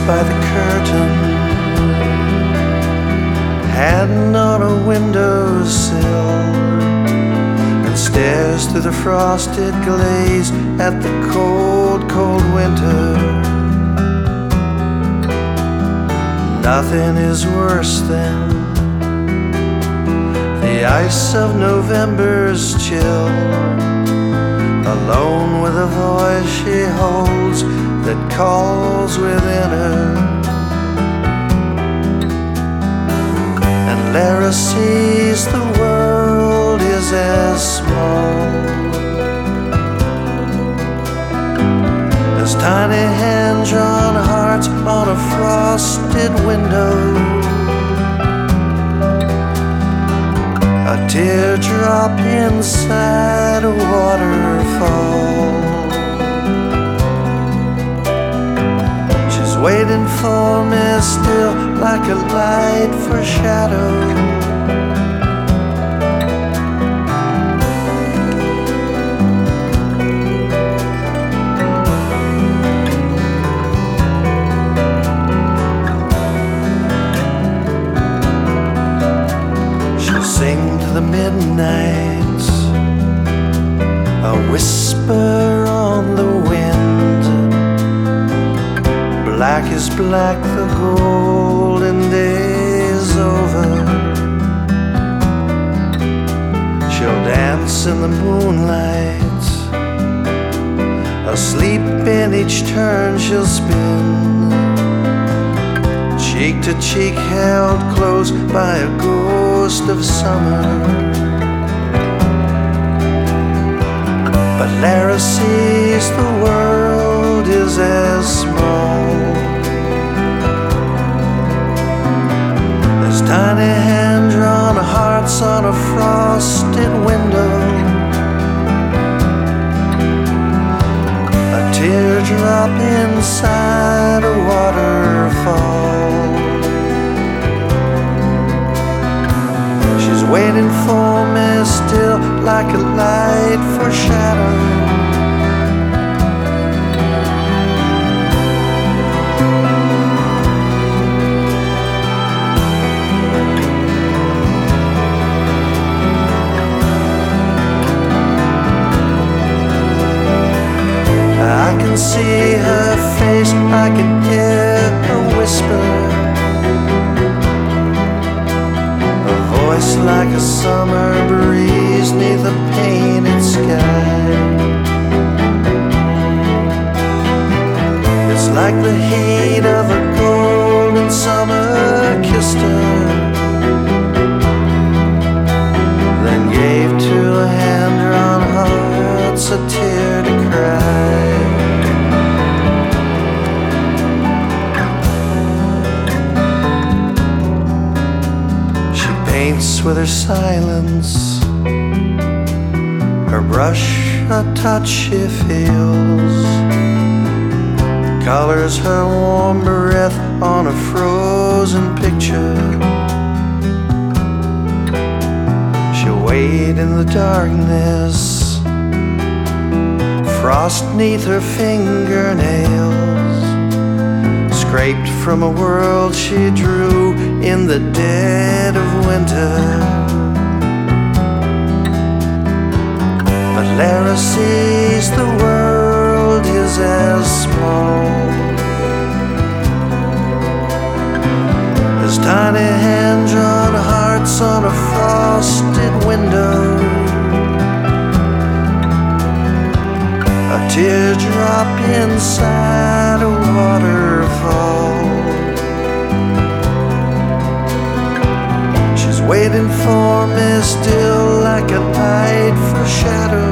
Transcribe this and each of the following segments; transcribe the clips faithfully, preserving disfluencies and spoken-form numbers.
by the curtain, hand on a windowsill, and stares through the frosted glaze at the cold, cold winter. Nothing is worse than the ice of November's chill, alone with a voice she holds that calls within her. And Lara sees the world is as small as tiny hand-drawn hearts on a frosted window. A teardrop inside a waterfall. She's waiting for me still, like a light for shadow. Sing to the midnight, a whisper on the wind. Black is black, the golden day's over. She'll dance in the moonlight, asleep in each turn she'll spin. Cheek to cheek, held close by a ghost of summer. But Lara sees the world is as small as tiny hand-drawn hearts on a frosted window. A teardrop inside a waterfall. She's waiting for me still, like a light for shadow. I can see her face, I can hear her whisper. A voice like a summer breeze neath a painted sky. It's like the heat of a golden summer kissed her, then gave to a hand-drawn hearts a tear to cry. Paints with her silence, her brush a touch she feels, colors her warm breath on a frozen picture. She'll wait in the darkness, frost neath her fingernails, scraped from a world she drew in the dead of winter. But Lara sees the world is as small as tiny hand-drawn hearts on a frosted window. A teardrop inside a waterfall. She's waiting for me still, like a light for shadow.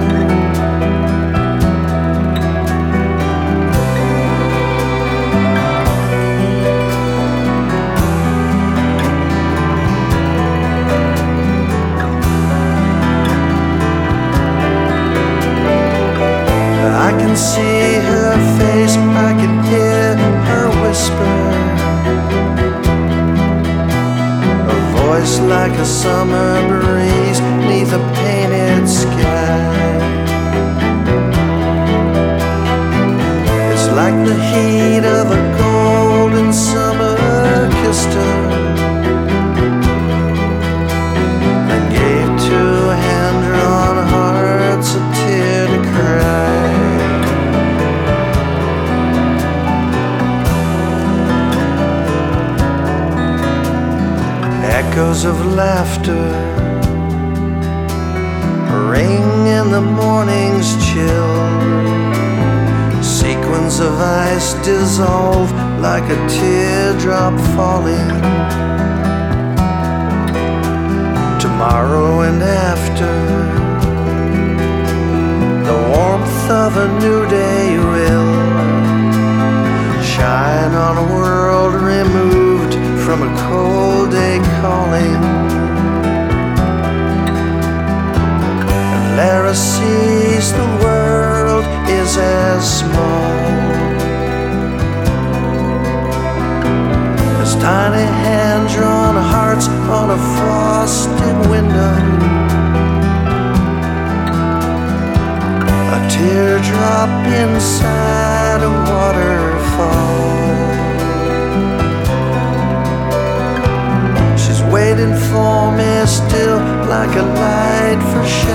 I can see her face, I can hear her whisper. A voice like a summer breeze neath a painted sky. It's like the heat of a golden Echoes of laughter ring in the morning's chill. Sequins of ice dissolve like a teardrop falling. Tomorrow and after, the warmth of a new day will shine on a world removed from a cold day calling. And Lara sees the world is as small as tiny hand-drawn hearts on a frosted window. A teardrop inside a waterfall. She's waiting for me still like a light for